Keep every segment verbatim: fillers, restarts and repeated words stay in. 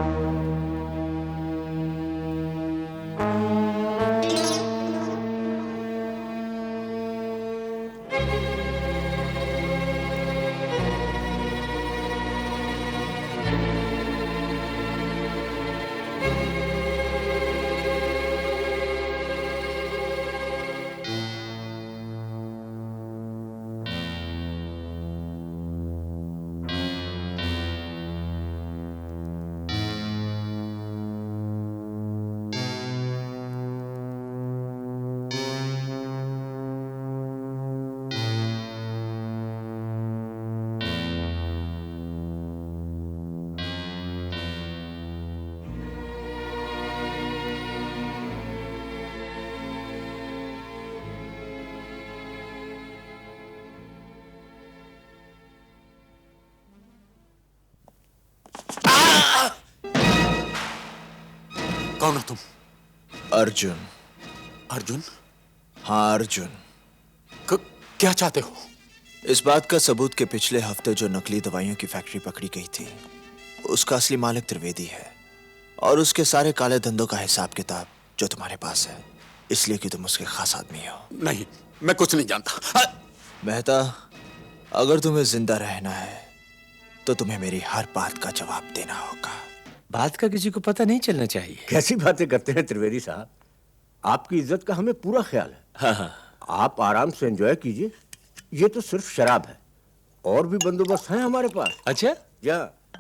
कौन हो तुम? अर्जुन। अर्जुन? हाँ अर्जुन। क, क्या चाहते हो? इस बात का सबूत कि पिछले हफ्ते जो नकली दवाइयों की फैक्ट्री पकड़ी गई थी उसका असली मालिक त्रिवेदी है, और उसके सारे काले धंधों का हिसाब किताब जो तुम्हारे पास है, इसलिए कि तुम उसके खास आदमी हो। नहीं, मैं कुछ नहीं जानता। आ... मेहता, अगर तुम्हें जिंदा रहना है तो तुम्हें मेरी हर बात का जवाब देना होगा। बात का किसी को पता नहीं चलना चाहिए। कैसी बातें करते हैं त्रिवेदी साहब, आपकी इज्जत का हमें पूरा ख्याल है। हाँ हाँ, आप आराम से एंजॉय कीजिए, ये तो सिर्फ शराब है, और भी बंदोबस्त है हमारे पास। अच्छा क्या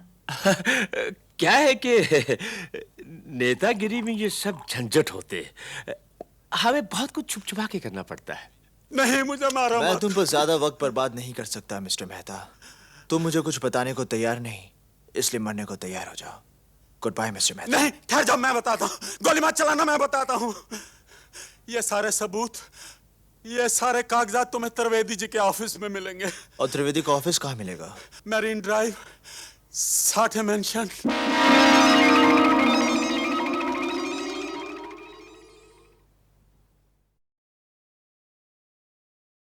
क्या है कि नेतागिरी में ये सब झंझट होते, हमें बहुत कुछ छुप छुपा के करना पड़ता है। नहीं, मुझे मारो मैं मत। तुम पर ज्यादा वक्त बर्बाद नहीं कर सकता मिस्टर मेहता। तुम मुझे कुछ बताने को तैयार नहीं, इसलिए मरने को तैयार हो जाओ। Good bye mister Mehta. नहीं, ठहर जाओ, मैं बताता हूँ। गोली मत चलाना, मैं बताता हूँ। ये सारे सबूत, ये सारे कागजात तुम्हें त्रिवेदी जी के ऑफिस में मिलेंगे। और त्रिवेदी का ऑफिस कहाँ मिलेगा? Marine Drive, Sathe mention.